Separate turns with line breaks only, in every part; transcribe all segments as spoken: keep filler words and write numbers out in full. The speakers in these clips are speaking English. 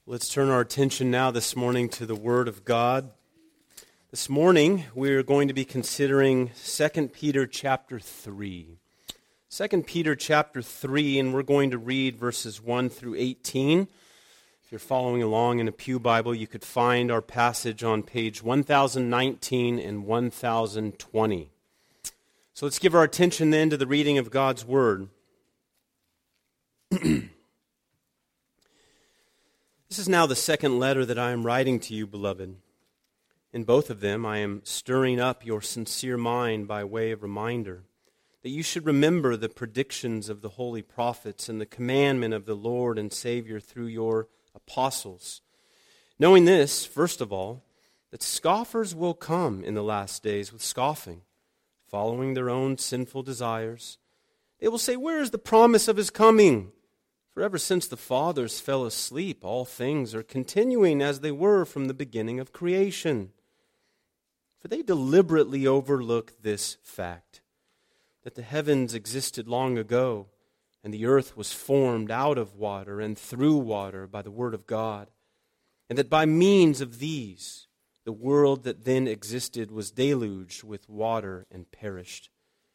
Let's turn our attention now this morning to the Word of God. This morning, we're going to be considering Second Peter chapter three. Second Peter chapter three, and we're going to read verses one through eighteen. If you're following along in a pew Bible, you could find our passage on page one thousand nineteen and one thousand twenty. So let's give our attention then to the reading of God's Word. This is now the second letter that I am writing to you, beloved. In both of them, I am stirring up your sincere mind by way of reminder that you should remember the predictions of the holy prophets and the commandment of the Lord and Savior through your apostles. Knowing this, first of all, that scoffers will come in the last days with scoffing, following their own sinful desires. They will say, "Where is the promise of his coming? For ever since the fathers fell asleep, all things are continuing as they were from the beginning of creation." For they deliberately overlook this fact, that the heavens existed long ago, and the earth was formed out of water and through water by the word of God, and that by means of these, the world that then existed was deluged with water and perished.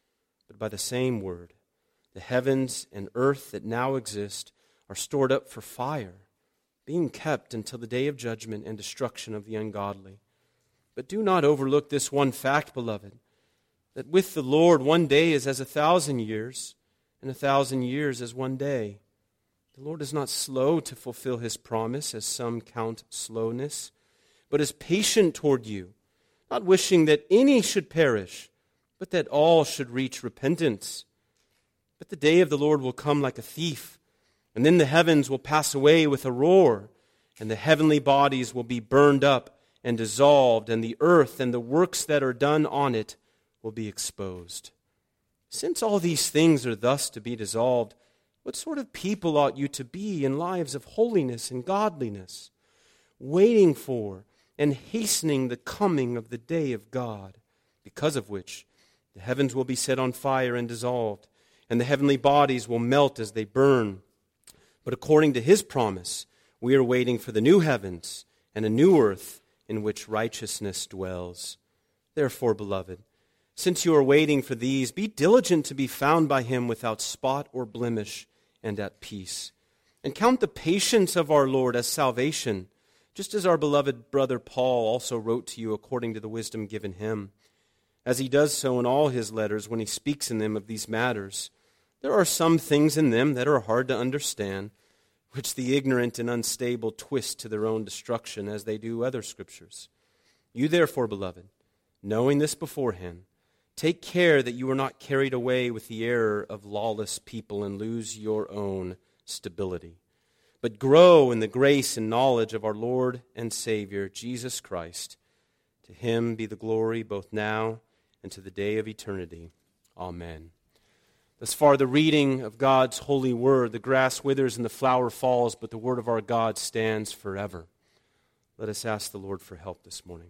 But by the same word, the heavens and earth that now exist are stored up for fire, being kept until the day of judgment and destruction of the ungodly. But do not overlook this one fact, beloved, that with the Lord one day is as a thousand years, and a thousand years as one day. The Lord is not slow to fulfill his promise, as some count slowness, but is patient toward you, not wishing that any should perish, but that all should reach repentance. But the day of the Lord will come like a thief, and then the heavens will pass away with a roar, and the heavenly bodies will be burned up and dissolved, and the earth and the works that are done on it will be exposed. Since all these things are thus to be dissolved, what sort of people ought you to be in lives of holiness and godliness, waiting for and hastening the coming of the day of God, because of which the heavens will be set on fire and dissolved, and the heavenly bodies will melt as they burn. But according to his promise, we are waiting for the new heavens and a new earth in which righteousness dwells. Therefore, beloved, since you are waiting for these, be diligent to be found by him without spot or blemish and at peace. And count the patience of our Lord as salvation, just as our beloved brother Paul also wrote to you according to the wisdom given him, as he does so in all his letters when he speaks in them of these matters. There are some things in them that are hard to understand, which the ignorant and unstable twist to their own destruction, as they do other scriptures. You therefore, beloved, knowing this beforehand, take care that you are not carried away with the error of lawless people and lose your own stability, but grow in the grace and knowledge of our Lord and Savior, Jesus Christ. To him be the glory both now and to the day of eternity. Amen. Thus far, the reading of God's holy word. The grass withers and the flower falls, but the word of our God stands forever. Let us ask the Lord for help this morning.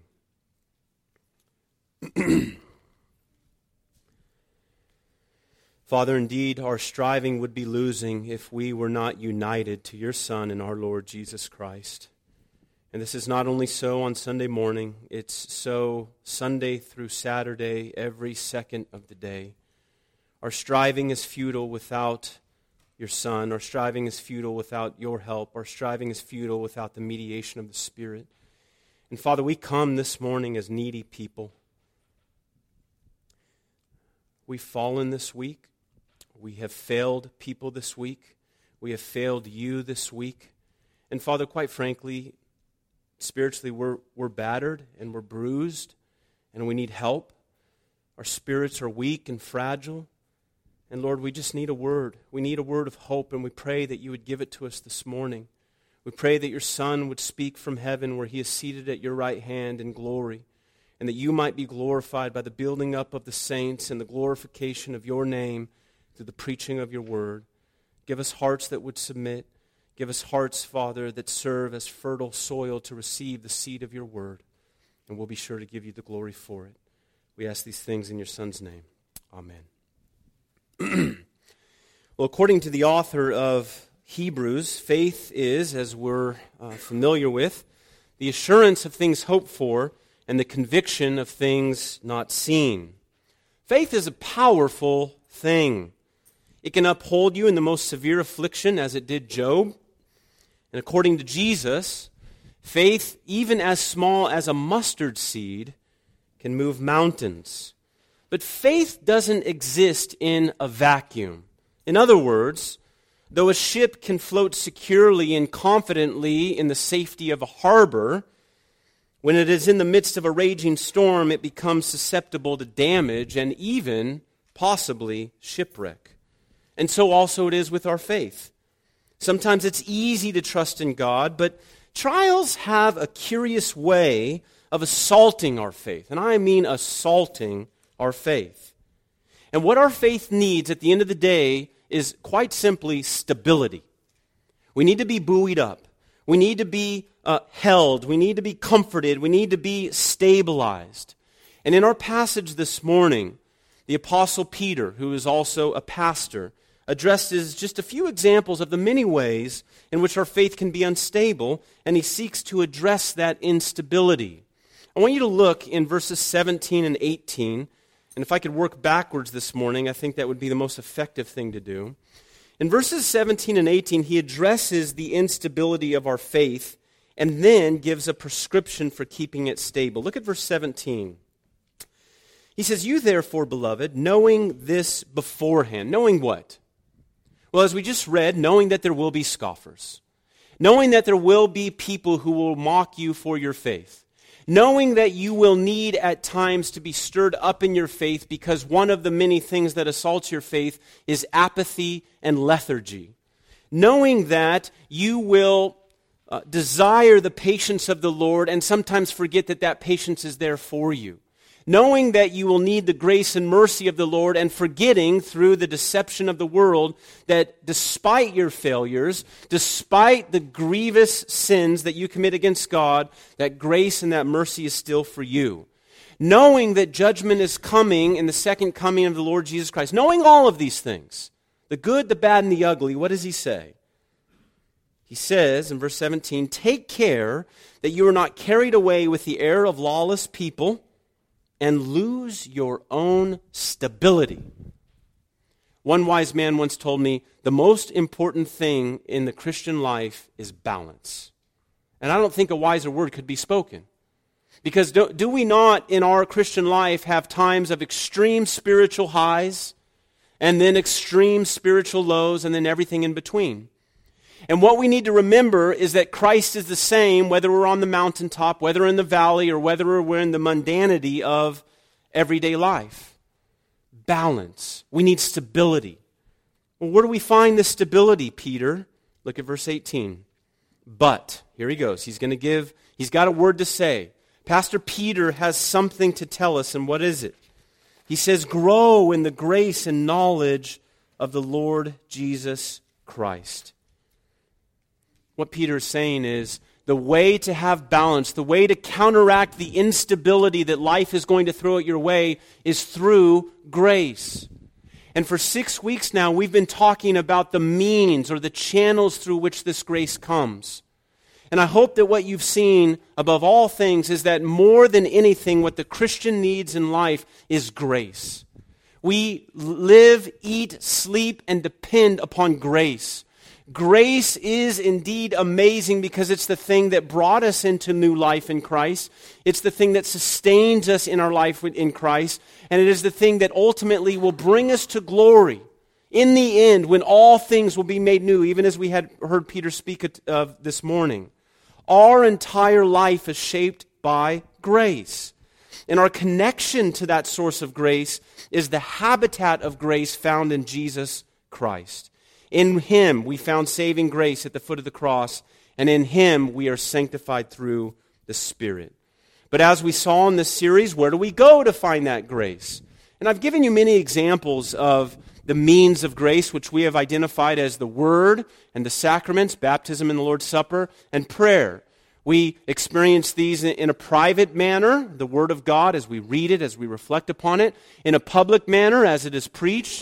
Father, indeed, our striving would be losing if we were not united to your Son and our Lord Jesus Christ. And this is not only so on Sunday morning, it's so Sunday through Saturday, every second of the day. Our striving is futile without your Son. Our striving is futile without your help. Our striving is futile without the mediation of the Spirit. And Father, we come this morning as needy people. We've fallen this week. We have failed people this week. We have failed you this week. And Father, quite frankly, spiritually we're, we're battered and we're bruised and we need help. Our spirits are weak and fragile. And Lord, we just need a word. We need a word of hope, and we pray that you would give it to us this morning. We pray that your Son would speak from heaven where he is seated at your right hand in glory, and that you might be glorified by the building up of the saints and the glorification of your name through the preaching of your word. Give us hearts that would submit. Give us hearts, Father, that serve as fertile soil to receive the seed of your word, and we'll be sure to give you the glory for it. We ask these things in your Son's name. Amen. Well, according to the author of Hebrews, faith is, as we're uh, familiar with, the assurance of things hoped for and the conviction of things not seen. Faith is a powerful thing. It can uphold you in the most severe affliction, as it did Job. And according to Jesus, faith, even as small as a mustard seed, can move mountains. But faith doesn't exist in a vacuum. In other words, though a ship can float securely and confidently in the safety of a harbor, when it is in the midst of a raging storm, it becomes susceptible to damage and even, possibly, shipwreck. And so also it is with our faith. Sometimes it's easy to trust in God, but trials have a curious way of assaulting our faith. And I mean assaulting our faith. And what our faith needs at the end of the day is quite simply stability. We need to be buoyed up. We need to be uh, held. We need to be comforted. We need to be stabilized. And in our passage this morning, the Apostle Peter, who is also a pastor, addresses just a few examples of the many ways in which our faith can be unstable, and he seeks to address that instability. I want you to look in verses seventeen and eighteen, and if I could work backwards this morning, I think that would be the most effective thing to do. In verses seventeen and eighteen, he addresses the instability of our faith and then gives a prescription for keeping it stable. Look at verse seventeen. He says, "You therefore, beloved, knowing this beforehand." Knowing what? Well, as we just read, knowing that there will be scoffers. Knowing that there will be people who will mock you for your faith. Knowing that you will need at times to be stirred up in your faith because one of the many things that assaults your faith is apathy and lethargy. Knowing that you will uh, desire the patience of the Lord and sometimes forget that that patience is there for you. Knowing that you will need the grace and mercy of the Lord and forgetting through the deception of the world that despite your failures, despite the grievous sins that you commit against God, that grace and that mercy is still for you. Knowing that judgment is coming in the second coming of the Lord Jesus Christ. Knowing all of these things, the good, the bad, and the ugly, what does he say? He says in verse seventeen, "Take care that you are not carried away with the error of lawless people, and lose your own stability." One wise man once told me, the most important thing in the Christian life is balance. And I don't think a wiser word could be spoken. Because do, do we not in our Christian life have times of extreme spiritual highs, and then extreme spiritual lows, and then everything in between? And what we need to remember is that Christ is the same whether we're on the mountaintop, whether in the valley, or whether we're in the mundanity of everyday life. Balance. We need stability. Well, where do we find this stability, Peter? Look at verse eighteen. But, here he goes. He's going to give, he's got a word to say. Pastor Peter has something to tell us, and what is it? He says, grow in the grace and knowledge of the Lord Jesus Christ. What Peter is saying is the way to have balance, the way to counteract the instability that life is going to throw at your way is through grace. And for six weeks now, we've been talking about the means or the channels through which this grace comes. And I hope that what you've seen above all things is that more than anything, what the Christian needs in life is grace. We live, eat, sleep, and depend upon grace. Grace is indeed amazing because it's the thing that brought us into new life in Christ. It's the thing that sustains us in our life in Christ. And it is the thing that ultimately will bring us to glory. In the end, when all things will be made new, even as we had heard Peter speak of this morning. Our entire life is shaped by grace. And our connection to that source of grace is the habitat of grace found in Jesus Christ. In Him we found saving grace at the foot of the cross, and in Him we are sanctified through the Spirit. But as we saw in this series, where do we go to find that grace? And I've given you many examples of the means of grace, which we have identified as the Word and the sacraments, baptism and the Lord's Supper, and prayer. We experience these in a private manner, the Word of God, as we read it, as we reflect upon it, in a public manner, as it is preached,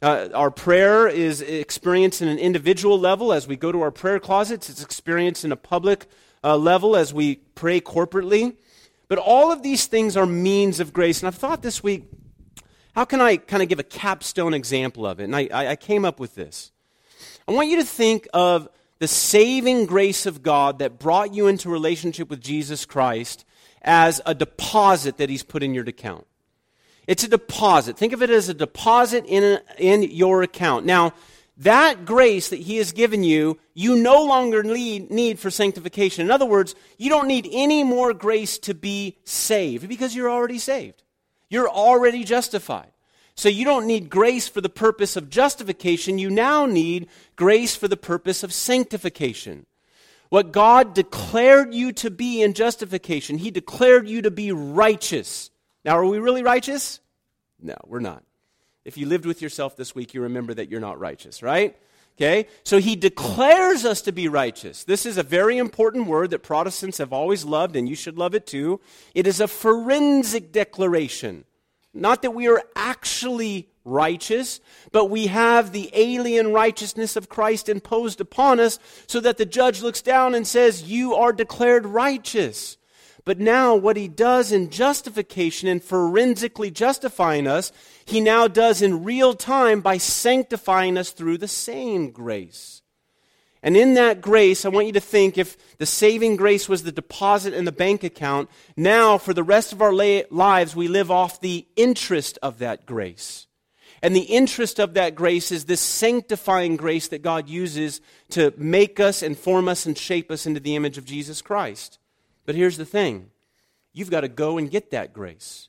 Uh, our prayer is experienced in an individual level as we go to our prayer closets. It's experienced in a public uh, level as we pray corporately. But all of these things are means of grace. And I've thought this week, how can I kind of give a capstone example of it? And I, I came up with this. I want you to think of the saving grace of God that brought you into relationship with Jesus Christ as a deposit that He's put in your account. It's a deposit. Think of it as a deposit in, a, in your account. Now, that grace that He has given you, you no longer need, need for sanctification. In other words, you don't need any more grace to be saved because you're already saved. You're already justified. So you don't need grace for the purpose of justification. You now need grace for the purpose of sanctification. What God declared you to be in justification, He declared you to be righteous. Now, are we really righteous? No, we're not. If you lived with yourself this week, you remember that you're not righteous, right? Okay? So He declares us to be righteous. This is a very important word that Protestants have always loved, and you should love it too. It is a forensic declaration. Not that we are actually righteous, but we have the alien righteousness of Christ imposed upon us so that the judge looks down and says, you are declared righteous. But now what He does in justification and forensically justifying us, He now does in real time by sanctifying us through the same grace. And in that grace, I want you to think, if the saving grace was the deposit in the bank account, now for the rest of our lives we live off the interest of that grace. And the interest of that grace is this sanctifying grace that God uses to make us and form us and shape us into the image of Jesus Christ. But here's the thing. You've got to go and get that grace.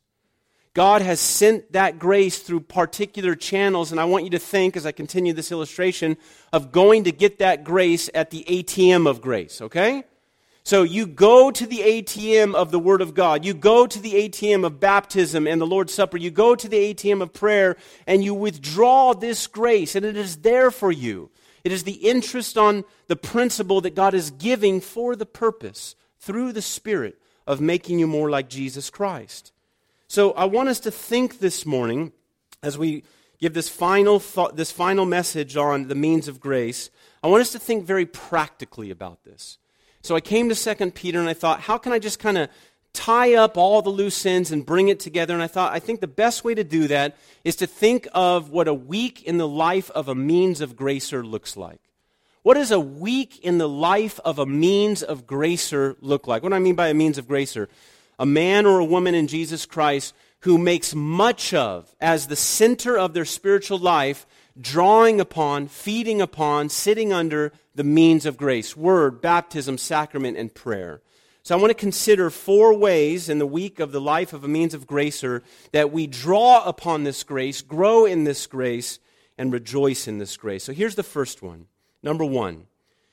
God has sent that grace through particular channels, and I want you to think, as I continue this illustration, of going to get that grace at the A T M of grace, okay? So you go to the A T M of the Word of God. You go to the A T M of baptism and the Lord's Supper. You go to the A T M of prayer, and you withdraw this grace, and it is there for you. It is the interest on the principle that God is giving for the purpose, through the Spirit, of making you more like Jesus Christ. So I want us to think this morning, as we give this final thought, this final message on the means of grace, I want us to think very practically about this. So I came to Second Peter and I thought, how can I just kind of tie up all the loose ends and bring it together? And I thought, I think the best way to do that is to think of what a week in the life of a means of gracer looks like. What does a week in the life of a means of gracer look like? What do I mean by a means of gracer? A man or a woman in Jesus Christ who makes much of, as the center of their spiritual life, drawing upon, feeding upon, sitting under the means of grace: word, baptism, sacrament, and prayer. So I want to consider four ways in the week of the life of a means of gracer that we draw upon this grace, grow in this grace, and rejoice in this grace. So here's the first one. Number one,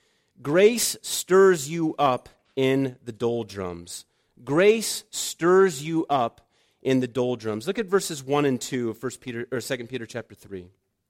grace stirs you up in the doldrums. Grace stirs you up in the doldrums. Look at verses one and two of First Peter or Second Peter chapter three.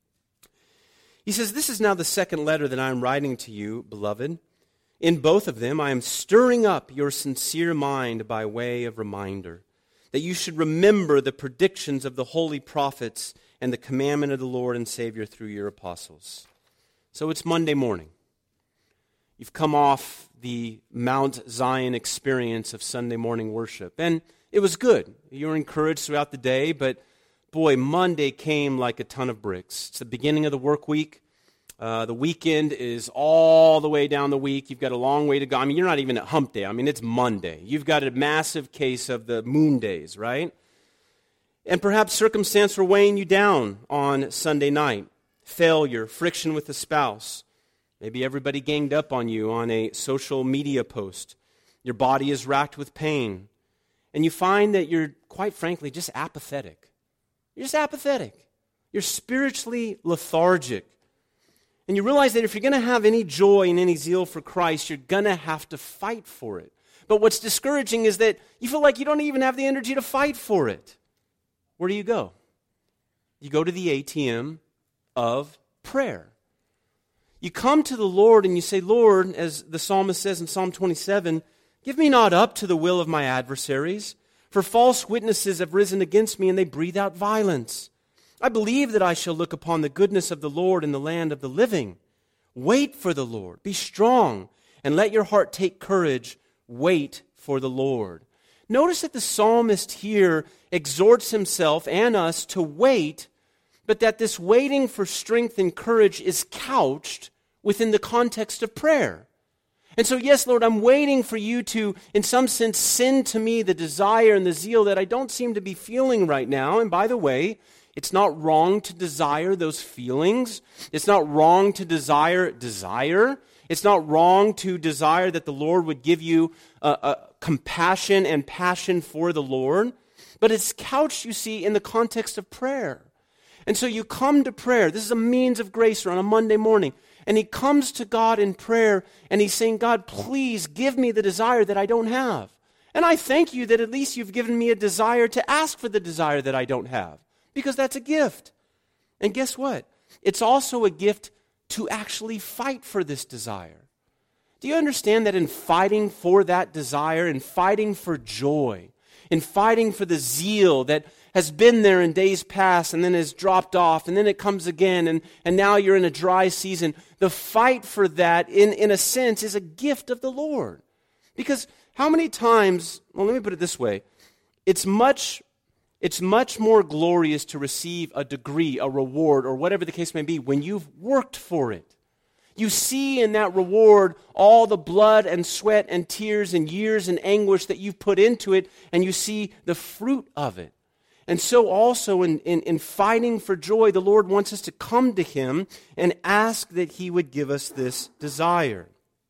He says, "This is now the second letter that I am writing to you, beloved. In both of them I am stirring up your sincere mind by way of reminder, that you should remember the predictions of the holy prophets and the commandment of the Lord and Savior through your apostles." So it's Monday morning. You've come off the Mount Zion experience of Sunday morning worship, and it was good. You were encouraged throughout the day, but boy, Monday came like a ton of bricks. It's the beginning of the work week. Uh, the weekend is all the way down the week. You've got a long way to go. I mean, you're not even at hump day. I mean, it's Monday. You've got a massive case of the moon days, right? And perhaps circumstance were weighing you down on Sunday night. Failure, friction with the spouse. Maybe everybody ganged up on you on a social media post. Your body is racked with pain. And you find that you're, quite frankly, just apathetic. You're just apathetic. You're spiritually lethargic. And you realize that if you're going to have any joy and any zeal for Christ, you're going to have to fight for it. But what's discouraging is that you feel like you don't even have the energy to fight for it. Where do you go? You go to the A T M of prayer. You come to the Lord and you say, "Lord," as the psalmist says in Psalm twenty-seven, "give me not up to the will of my adversaries, for false witnesses have risen against me and they breathe out violence. I believe that I shall look upon the goodness of the Lord in the land of the living. Wait for the Lord. Be strong, and let your heart take courage. Wait for the Lord. Notice that the psalmist here exhorts himself and us to wait, but that this waiting for strength and courage is couched within the context of prayer. And so, yes, Lord, I'm waiting for you to, in some sense, send to me the desire and the zeal that I don't seem to be feeling right now. And by the way, it's not wrong to desire those feelings. It's not wrong to desire desire. It's not wrong to desire that the Lord would give you a, a compassion and passion for the Lord. But it's couched, you see, in the context of prayer. And so you come to prayer. This is a means of grace on a Monday morning. And he comes to God in prayer, and he's saying, God, please give me the desire that I don't have. And I thank you that at least you've given me a desire to ask for the desire that I don't have, because that's a gift. And guess what? It's also a gift to actually fight for this desire. Do you understand that in fighting for that desire, in fighting for joy, in fighting for the zeal that has been there in days past and then has dropped off and then it comes again and, and now you're in a dry season, the fight for that, in, in a sense, is a gift of the Lord. Because how many times, well, let me put it this way, it's much, it's much more glorious to receive a degree, a reward, or whatever the case may be, when you've worked for it. You see in that reward all the blood and sweat and tears and years and anguish that you've put into it, and you see the fruit of it. And so also in, in, in fighting for joy, the Lord wants us to come to him and ask that he would give us this desire.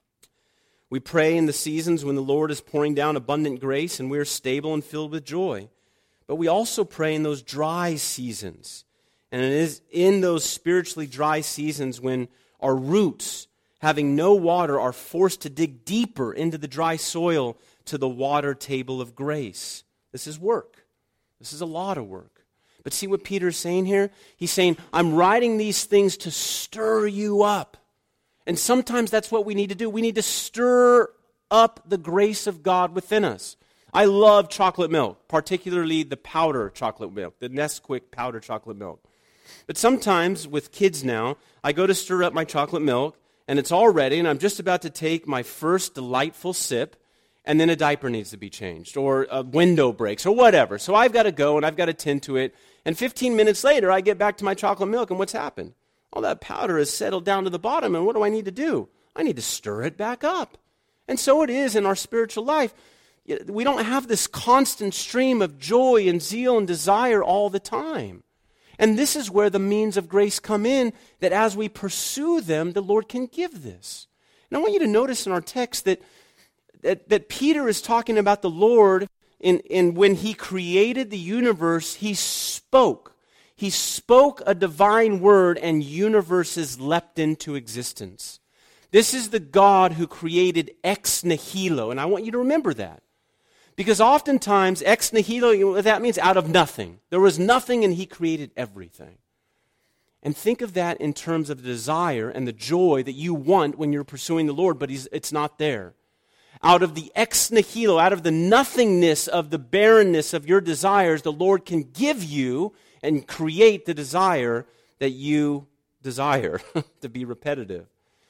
We pray in the seasons when the Lord is pouring down abundant grace and we're stable and filled with joy. But we also pray in those dry seasons. And it is in those spiritually dry seasons when our roots, having no water, are forced to dig deeper into the dry soil to the water table of grace. This is work. This is a lot of work. But see what Peter is saying here? He's saying, I'm writing these things to stir you up. And sometimes that's what we need to do. We need to stir up the grace of God within us. I love chocolate milk, particularly the powder chocolate milk, the Nesquik powder chocolate milk. But sometimes with kids now, I go to stir up my chocolate milk, and it's all ready, and I'm just about to take my first delightful sip, and then a diaper needs to be changed, or a window breaks, or whatever. So I've got to go, and I've got to tend to it. And fifteen minutes later, I get back to my chocolate milk, and what's happened? All that powder has settled down to the bottom, and what do I need to do? I need to stir it back up. And so it is in our spiritual life. We don't have this constant stream of joy and zeal and desire all the time. And this is where the means of grace come in, that as we pursue them, the Lord can give this. And I want you to notice in our text that That, that Peter is talking about the Lord in, in when he created the universe, he spoke. He spoke a divine word and universes leapt into existence. This is the God who created ex nihilo, and I want you to remember that. Because oftentimes, ex nihilo, you know what that means? Out of nothing. There was nothing and he created everything. And think of that in terms of the desire and the joy that you want when you're pursuing the Lord, but he's, it's not there. Out of the ex nihilo, out of the nothingness of the barrenness of your desires, the Lord can give you and create the desire that you desire, to be repetitive.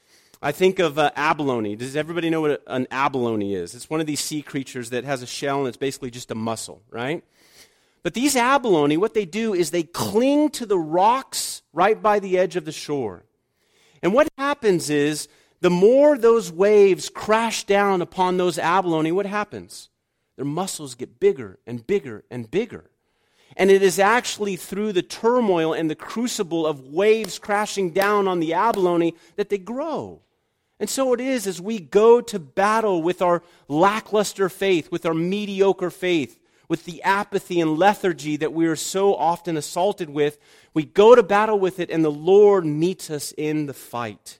I think of uh, abalone. Does everybody know what an abalone is? It's one of these sea creatures that has a shell and it's basically just a mussel, right? But these abalone, what they do is they cling to the rocks right by the edge of the shore. And what happens is, the more those waves crash down upon those abalone, what happens? Their muscles get bigger and bigger and bigger. And it is actually through the turmoil and the crucible of waves crashing down on the abalone that they grow. And so it is as we go to battle with our lackluster faith, with our mediocre faith, with the apathy and lethargy that we are so often assaulted with, we go to battle with it and the Lord meets us in the fight.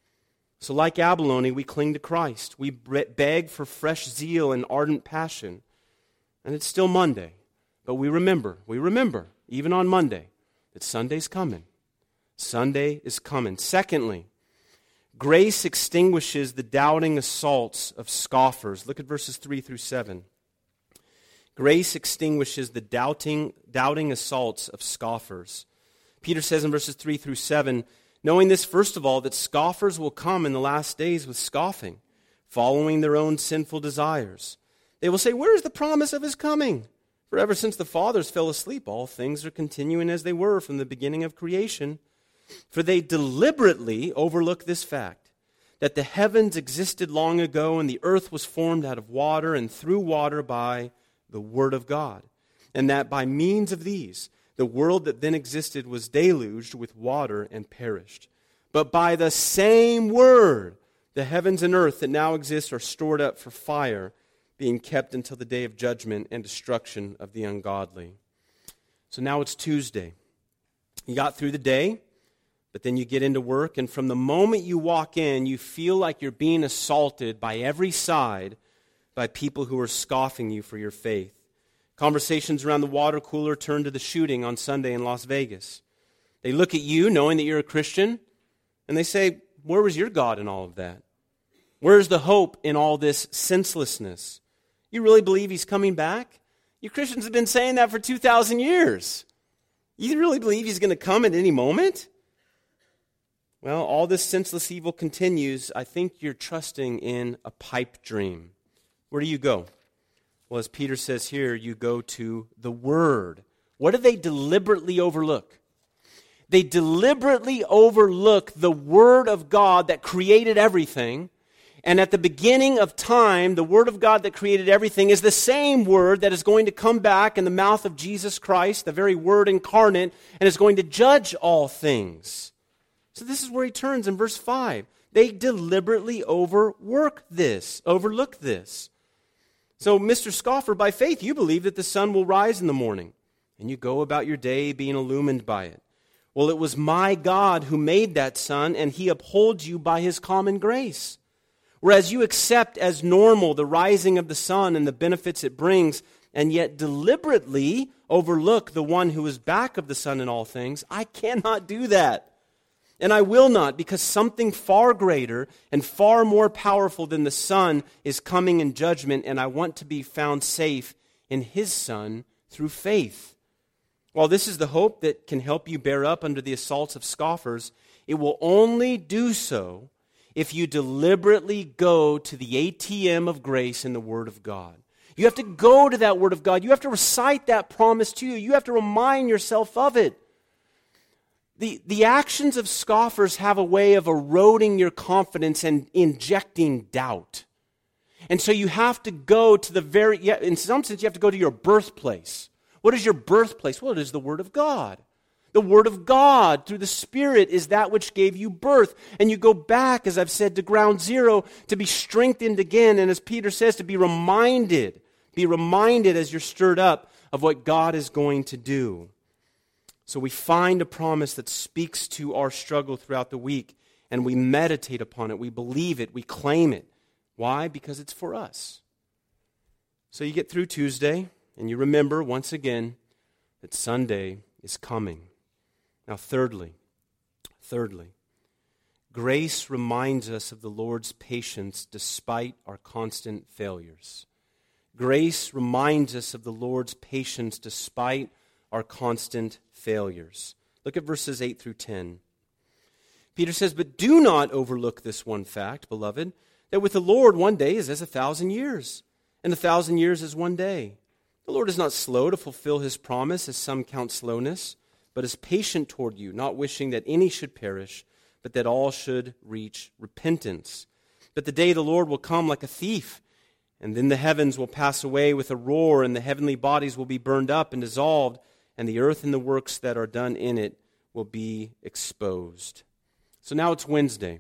So like abalone, we cling to Christ. We beg for fresh zeal and ardent passion. And it's still Monday. But we remember, we remember, even on Monday, that Sunday's coming. Sunday is coming. Secondly, grace extinguishes the doubting assaults of scoffers. Look at verses three through seven. Grace extinguishes the doubting, doubting assaults of scoffers. Peter says in verses three through seven, knowing this, first of all, that scoffers will come in the last days with scoffing, following their own sinful desires. They will say, where is the promise of his coming? For ever since the fathers fell asleep, all things are continuing as they were from the beginning of creation. For they deliberately overlook this fact, that the heavens existed long ago, and the earth was formed out of water and through water by the word of God. And that by means of these, the world that then existed was deluged with water and perished. But by the same word, the heavens and earth that now exist are stored up for fire, being kept until the day of judgment and destruction of the ungodly. So now it's Tuesday. You got through the day, but then you get into work, and from the moment you walk in, you feel like you're being assaulted by every side by people who are scoffing you for your faith. Conversations around the water cooler turn to the shooting on Sunday in Las Vegas. They look at you, knowing that you're a Christian, and they say, where was your God in all of that? Where's the hope in all this senselessness? You really believe he's coming back? You Christians have been saying that for two thousand years. You really believe he's going to come at any moment? Well, all this senseless evil continues. I think you're trusting in a pipe dream. Where do you go? Well, as Peter says here, you go to the Word. What do they deliberately overlook? They deliberately overlook the Word of God that created everything. And at the beginning of time, the Word of God that created everything is the same Word that is going to come back in the mouth of Jesus Christ, the very Word incarnate, and is going to judge all things. So this is where he turns in verse five. They deliberately overwork this, overlook this. So, Mister Scoffer, by faith you believe that the sun will rise in the morning, and you go about your day being illumined by it. Well, it was my God who made that sun, and he upholds you by his common grace. Whereas you accept as normal the rising of the sun and the benefits it brings, and yet deliberately overlook the one who is back of the sun in all things, I cannot do that. And I will not, because something far greater and far more powerful than the sun is coming in judgment, and I want to be found safe in his Son through faith. While this is the hope that can help you bear up under the assaults of scoffers, it will only do so if you deliberately go to the A T M of grace in the Word of God. You have to go to that Word of God. You have to recite that promise to you. You have to remind yourself of it. The, the actions of scoffers have a way of eroding your confidence and injecting doubt. And so you have to go to the very, in some sense, you have to go to your birthplace. What is your birthplace? Well, it is the Word of God. The Word of God, through the Spirit, is that which gave you birth. And you go back, as I've said, to ground zero to be strengthened again. And as Peter says, to be reminded, be reminded as you're stirred up of what God is going to do. So we find a promise that speaks to our struggle throughout the week, and we meditate upon it, we believe it, we claim it. Why? Because it's for us. So you get through Tuesday, and you remember once again that Sunday is coming. Now thirdly, thirdly, grace reminds us of the Lord's patience despite our constant failures. Grace reminds us of the Lord's patience despite our constant failures. Look at verses eight through ten. Peter says, but do not overlook this one fact, beloved, that with the Lord one day is as a thousand years, and a thousand years as one day. The Lord is not slow to fulfill his promise, as some count slowness, but is patient toward you, not wishing that any should perish, but that all should reach repentance. But the day of the Lord will come like a thief, and then the heavens will pass away with a roar, and the heavenly bodies will be burned up and dissolved, and the earth and the works that are done in it will be exposed. So now it's Wednesday.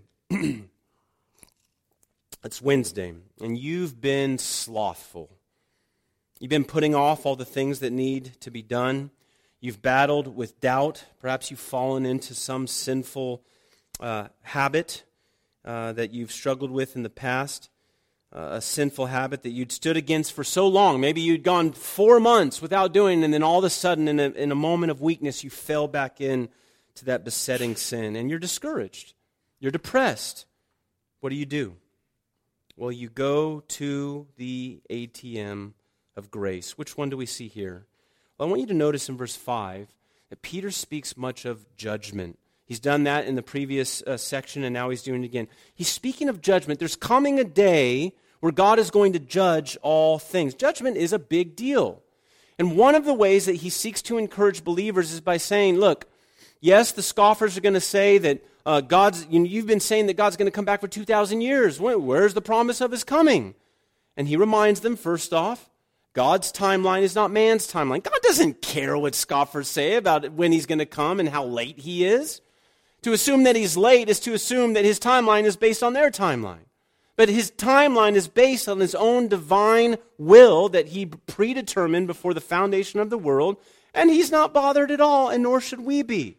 It's Wednesday, and you've been slothful. You've been putting off all the things that need to be done. You've battled with doubt. Perhaps you've fallen into some sinful uh, habit uh, that you've struggled with in the past, uh, a sinful habit that you'd stood against for so long. Maybe you'd gone four months without doing, and then all of a sudden, in a, in a moment of weakness, you fell back in to that besetting sin, and you're discouraged. You're depressed. What do you do? Well, you go to the A T M of grace. Which one do we see here? Well, I want you to notice in verse five that Peter speaks much of judgment. He's done that in the previous uh, section, and now he's doing it again. He's speaking of judgment. There's coming a day where God is going to judge all things. Judgment is a big deal. And one of the ways that he seeks to encourage believers is by saying, look, yes, the scoffers are going to say that uh, God's, you know, you've been saying that God's going to come back for two thousand years. Where's the promise of his coming? And he reminds them, first off, God's timeline is not man's timeline. God doesn't care what scoffers say about when he's going to come and how late he is. To assume that he's late is to assume that his timeline is based on their timeline. But his timeline is based on his own divine will that he predetermined before the foundation of the world, and he's not bothered at all, and nor should we be.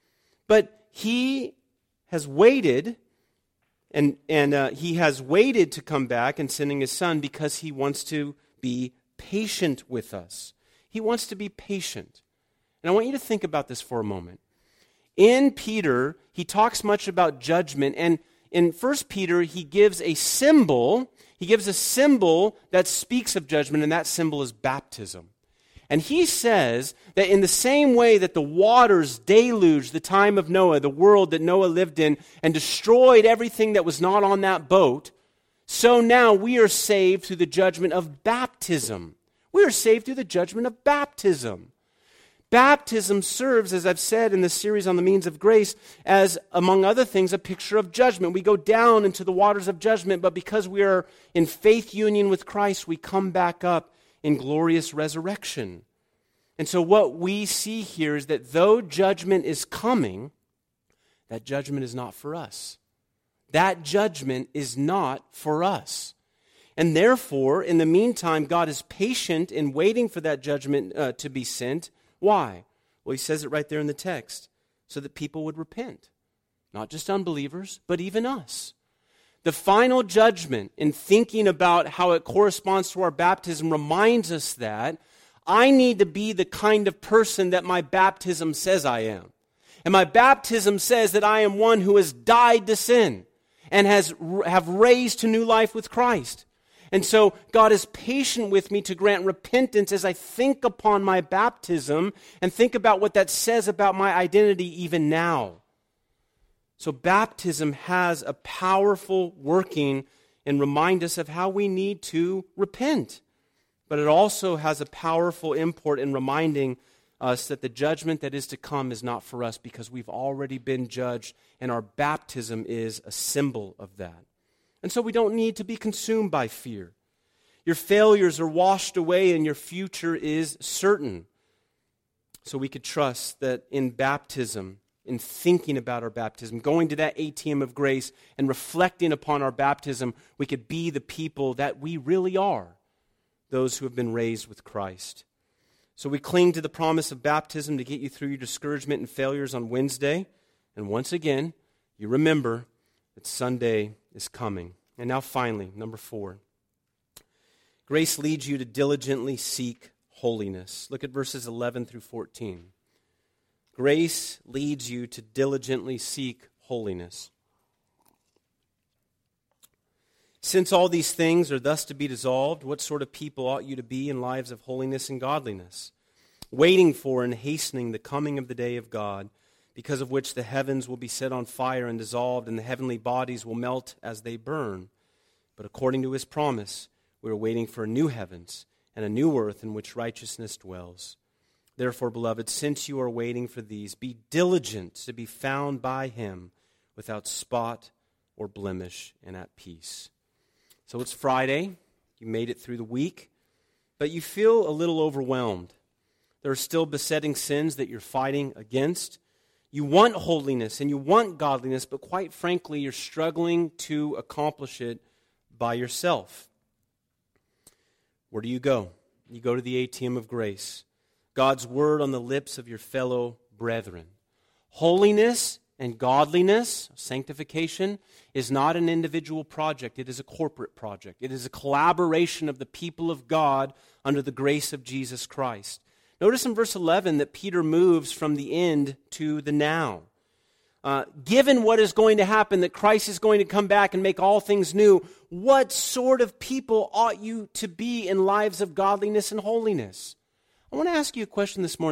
But he has waited, and, and uh, he has waited to come back and sending his son because he wants to be patient with us. He wants to be patient. And I want you to think about this for a moment. In Peter, he talks much about judgment, and in First Peter, he gives a symbol. He gives a symbol that speaks of judgment, and that symbol is baptism. And he says that in the same way that the waters deluged the time of Noah, the world that Noah lived in, and destroyed everything that was not on that boat, so now we are saved through the judgment of baptism. We are saved through the judgment of baptism. Baptism serves, as I've said in the series on the means of grace, as, among other things, a picture of judgment. We go down into the waters of judgment, but because we are in faith union with Christ, we come back up in glorious resurrection. And so what we see here is that though judgment is coming, that judgment is not for us. That judgment is not for us. And therefore, in the meantime, God is patient in waiting for that judgment uh, to be sent. Why? Well, he says it right there in the text, so that people would repent. Not just unbelievers, but even us. The final judgment, in thinking about how it corresponds to our baptism, reminds us that I need to be the kind of person that my baptism says I am. And my baptism says that I am one who has died to sin and has have raised to new life with Christ. And so God is patient with me to grant repentance as I think upon my baptism and think about what that says about my identity even now. So baptism has a powerful working and remind us of how we need to repent. But it also has a powerful import in reminding us that the judgment that is to come is not for us because we've already been judged, and our baptism is a symbol of that. And so we don't need to be consumed by fear. Your failures are washed away and your future is certain. So we could trust that in baptism, in thinking about our baptism, going to that A T M of grace and reflecting upon our baptism, we could be the people that we really are, those who have been raised with Christ. So we cling to the promise of baptism to get you through your discouragement and failures on Wednesday. And once again, you remember that Sunday is coming. And now finally, number four. Grace leads you to diligently seek holiness. Look at verses eleven through fourteen. Grace leads you to diligently seek holiness. Since all these things are thus to be dissolved, what sort of people ought you to be in lives of holiness and godliness, waiting for and hastening the coming of the day of God, because of which the heavens will be set on fire and dissolved, and the heavenly bodies will melt as they burn. But according to his promise, we are waiting for a new heavens and a new earth in which righteousness dwells. Therefore, beloved, since you are waiting for these, be diligent to be found by him without spot or blemish and at peace. So it's Friday. You made it through the week, but you feel a little overwhelmed. There are still besetting sins that you're fighting against. You want holiness and you want godliness, but quite frankly, you're struggling to accomplish it by yourself. Where do you go? You go to the A T M of grace. God's word on the lips of your fellow brethren. Holiness and godliness, sanctification, is not an individual project. It is a corporate project. It is a collaboration of the people of God under the grace of Jesus Christ. Notice in verse eleven that Peter moves from the end to the now. Uh, given what is going to happen, that Christ is going to come back and make all things new, what sort of people ought you to be in lives of godliness and holiness? I want to ask you a question this morning.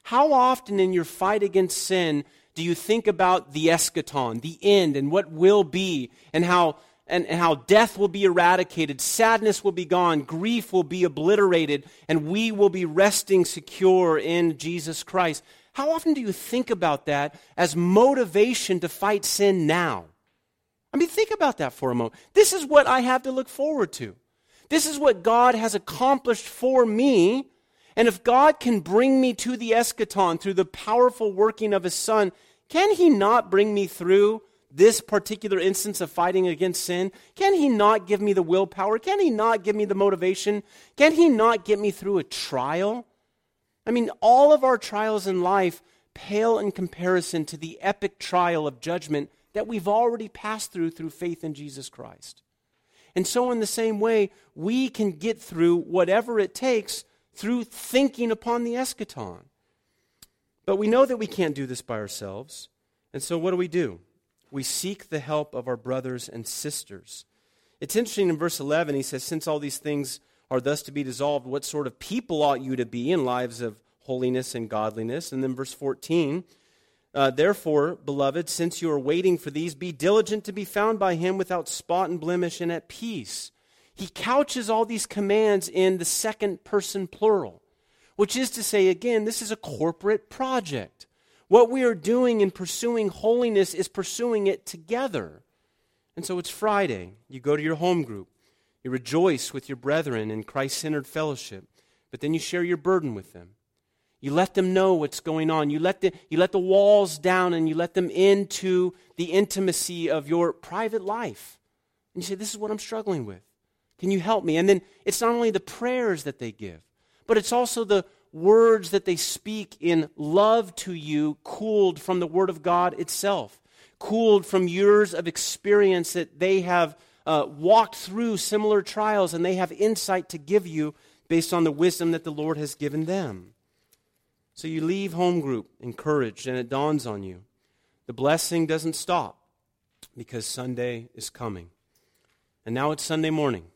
How often in your fight against sin do you think about the eschaton, the end, and what will be, and how and, and how death will be eradicated, sadness will be gone, grief will be obliterated, and we will be resting secure in Jesus Christ? How often do you think about that as motivation to fight sin now? I mean, think about that for a moment. This is what I have to look forward to. This is what God has accomplished for me. And if God can bring me to the eschaton through the powerful working of His Son, can He not bring me through this particular instance of fighting against sin? Can He not give me the willpower? Can He not give me the motivation? Can He not get me through a trial? I mean, all of our trials in life pale in comparison to the epic trial of judgment that we've already passed through through faith in Jesus Christ. And so in the same way, we can get through whatever it takes through thinking upon the eschaton. But we know that we can't do this by ourselves. And so what do we do? We seek the help of our brothers and sisters. It's interesting in verse eleven, he says, since all these things are thus to be dissolved, what sort of people ought you to be in lives of holiness and godliness? And then verse fourteen, uh, therefore, beloved, since you are waiting for these, be diligent to be found by Him without spot and blemish and at peace. He couches all these commands in the second person plural, which is to say, again, this is a corporate project. What we are doing in pursuing holiness is pursuing it together. And so it's Friday. You go to your home group. You rejoice with your brethren in Christ-centered fellowship, but then you share your burden with them. You let them know what's going on. You let the, you let the walls down and you let them into the intimacy of your private life. And you say, this is what I'm struggling with. Can you help me? And then it's not only the prayers that they give, but it's also the words that they speak in love to you, cooled from the Word of God itself, cooled from years of experience that they have uh, walked through similar trials, and they have insight to give you based on the wisdom that the Lord has given them. So you leave home group encouraged, and it dawns on you. The blessing doesn't stop because Sunday is coming. And now it's Sunday morning.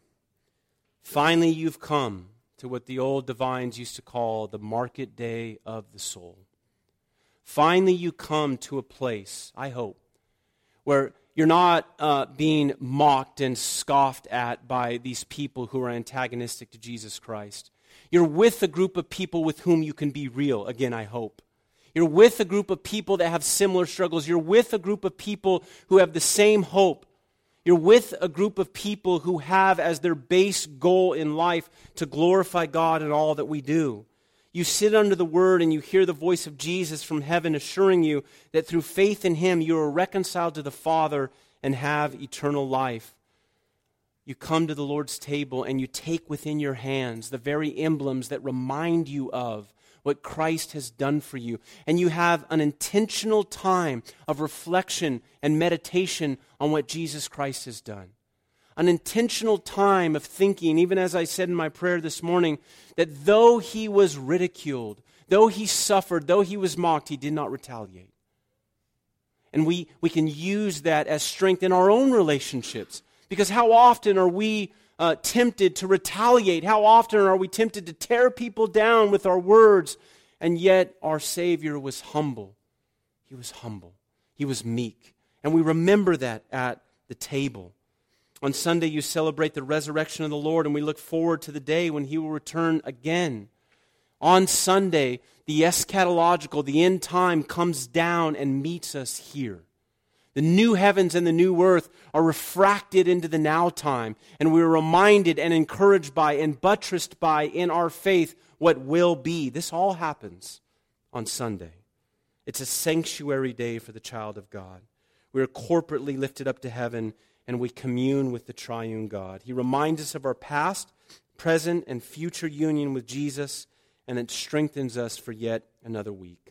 Finally, you've come to what the old divines used to call the market day of the soul. Finally, you come to a place, I hope, where you're not uh, being mocked and scoffed at by these people who are antagonistic to Jesus Christ. You're with a group of people with whom you can be real, again, I hope. You're with a group of people that have similar struggles. You're with a group of people who have the same hope. You're with a group of people who have as their base goal in life to glorify God in all that we do. You sit under the Word and you hear the voice of Jesus from heaven assuring you that through faith in Him you are reconciled to the Father and have eternal life. You come to the Lord's table and you take within your hands the very emblems that remind you of what Christ has done for you. And you have an intentional time of reflection and meditation on what Jesus Christ has done. An intentional time of thinking, even as I said in my prayer this morning, that though He was ridiculed, though He suffered, though He was mocked, He did not retaliate. And we, we can use that as strength in our own relationships. Because how often are we uh, tempted to retaliate? How often are we tempted to tear people down with our words? And yet our Savior was humble. He was humble. He was meek. And we remember that at the table. On Sunday, you celebrate the resurrection of the Lord, and we look forward to the day when He will return again. On Sunday, the eschatological, the end time, comes down and meets us here. The new heavens and the new earth are refracted into the now time, and we are reminded and encouraged by and buttressed by in our faith what will be. This all happens on Sunday. It's a sanctuary day for the child of God. We are corporately lifted up to heaven, and we commune with the triune God. He reminds us of our past, present, and future union with Jesus, and it strengthens us for yet another week.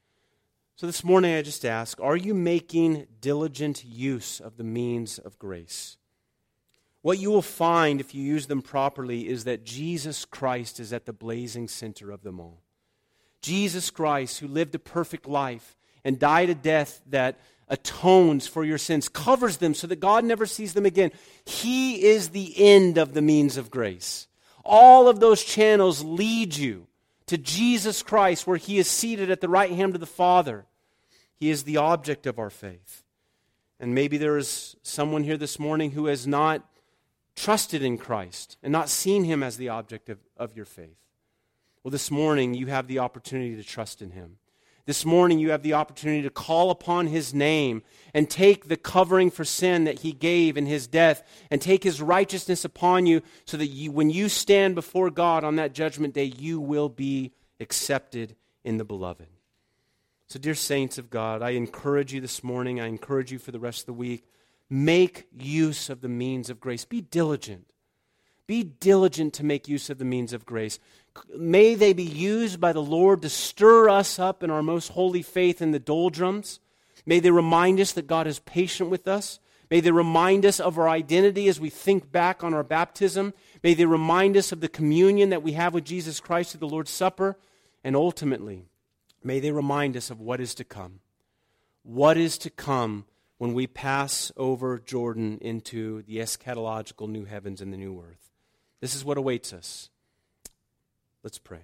So this morning I just ask, are you making diligent use of the means of grace? What you will find if you use them properly is that Jesus Christ is at the blazing center of them all. Jesus Christ, who lived a perfect life and died a death that atones for your sins, covers them so that God never sees them again. He is the end of the means of grace. All of those channels lead you to Jesus Christ, where he is seated at the right hand of the Father. He is the object of our faith. And maybe there is someone here this morning who has not trusted in Christ and not seen him as the object of, of your faith. Well, this morning you have the opportunity to trust in him. This morning you have the opportunity to call upon his name and take the covering for sin that he gave in his death and take his righteousness upon you so that you, when you stand before God on that judgment day, you will be accepted in the beloved. So dear saints of God, I encourage you this morning, I encourage you for the rest of the week, make use of the means of grace. Be diligent. Be diligent to make use of the means of grace. May they be used by the Lord to stir us up in our most holy faith in the doldrums. May they remind us that God is patient with us. May they remind us of our identity as we think back on our baptism. May they remind us of the communion that we have with Jesus Christ at the Lord's Supper. And ultimately, may they remind us of what is to come. What is to come when we pass over Jordan into the eschatological new heavens and the new earth. This is what awaits us. Let's pray.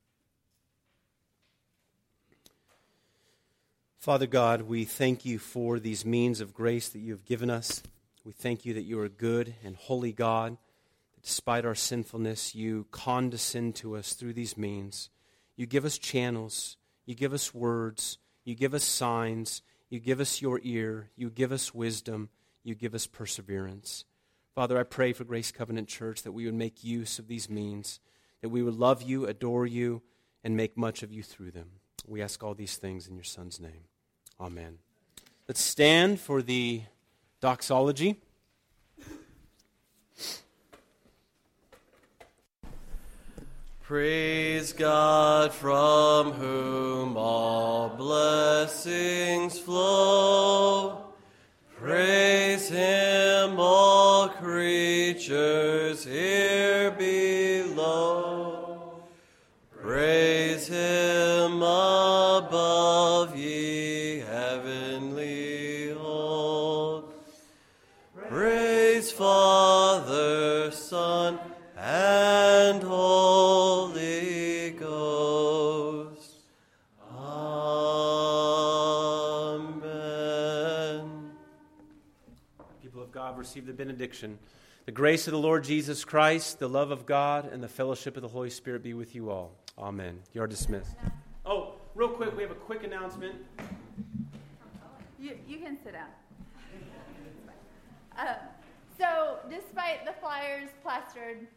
Father God, we thank you for these means of grace that you have given us. We thank you that you are a good and holy God. That despite our sinfulness, you condescend to us through these means. You give us channels. You give us words. You give us signs. You give us your ear. You give us wisdom. You give us perseverance. Father, I pray for Grace Covenant Church that we would make use of these means, that we would love you, adore you, and make much of you through them. We ask all these things in your Son's name. Amen. Let's stand for the doxology.
Praise God, from whom all blessings flow. Praise him, all creatures here below. Praise him above, ye heavenly hold. Praise Father, Son, and Holy Ghost. Amen.
People of God, receive the benediction. The grace of the Lord Jesus Christ, the love of God, and the fellowship of the Holy Spirit be with you all. Amen. You are dismissed. Oh, real quick, we have a quick announcement.
You, you can sit down. Uh, so, despite the flyers plastered